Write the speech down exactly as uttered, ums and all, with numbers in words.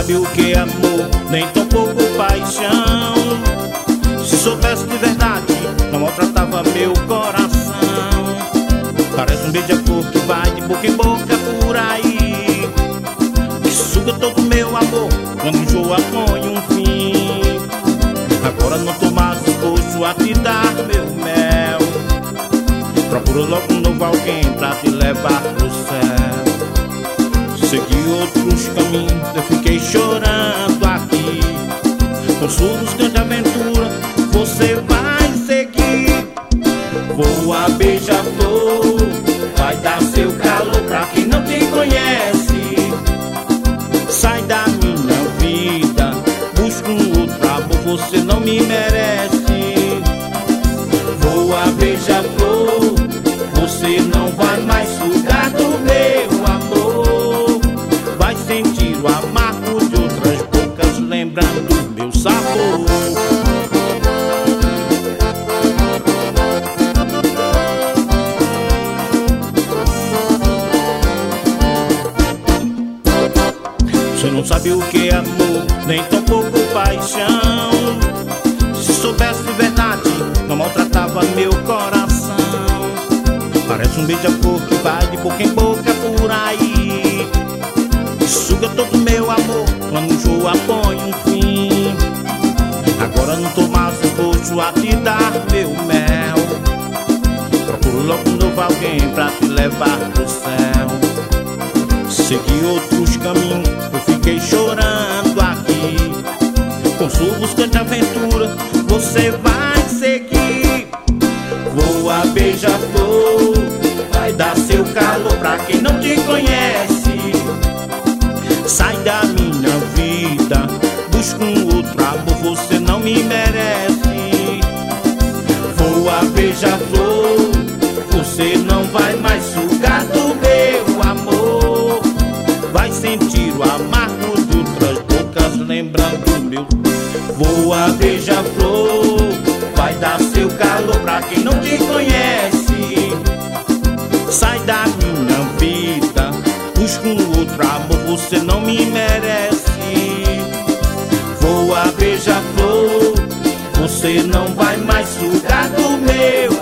sabe o que é amor, nem tão pouco paixão. Se soubesse de verdade, não maltratava meu coração. Parece um beija-flor que vai de boca em boca por aí, que suga todo meu amor, quando enjoa põe um fim. Agora não tô mais disposto a te dar meu mel, procuro logo um novo alguém pra te levar pro céu. Segui outros caminhos, eu fiquei chorando aqui. Com surdos de aventura, você vai seguir. Voa beija-flor, vai dar seu calor pra quem não te conhece. Sai da minha vida, busca um outro amor, você não me merece. Voa beija-flor, você não vai mais sugar do meu amor. Vai sentir o amargo de outras bocas, lembrando do meu sabor. Você não sabe o que é amor, nem tão pouco paixão. Se soubesse de verdade, não maltratava meu coração. Parece um beija-flor que vai de boca em boca por aí, que suga todo meu amor, quando enjoa põe um fim. Agora não tô mais disposto a te dar meu mel, procuro logo um novo alguém pra te levar pro céu. Segui outros caminhos, eu fiquei chorando aqui. Com sua busca de aventura, você vai seguir. Voa beija-flor, vai dar seu calor pra quem não te conhece. Sai da minha vida, busca um outro amor, você não me merece. Voa beija-flor, você não vai mais sugar do meu amor. Vai sentir o amargo de outras bocas, lembrando meu. Voa beija-flor, vai dar seu calor pra quem não te conhece. Sai da minha vida, busca um outro amor, você não me merece. Voa beija-flor, você não vai mais sugar do meu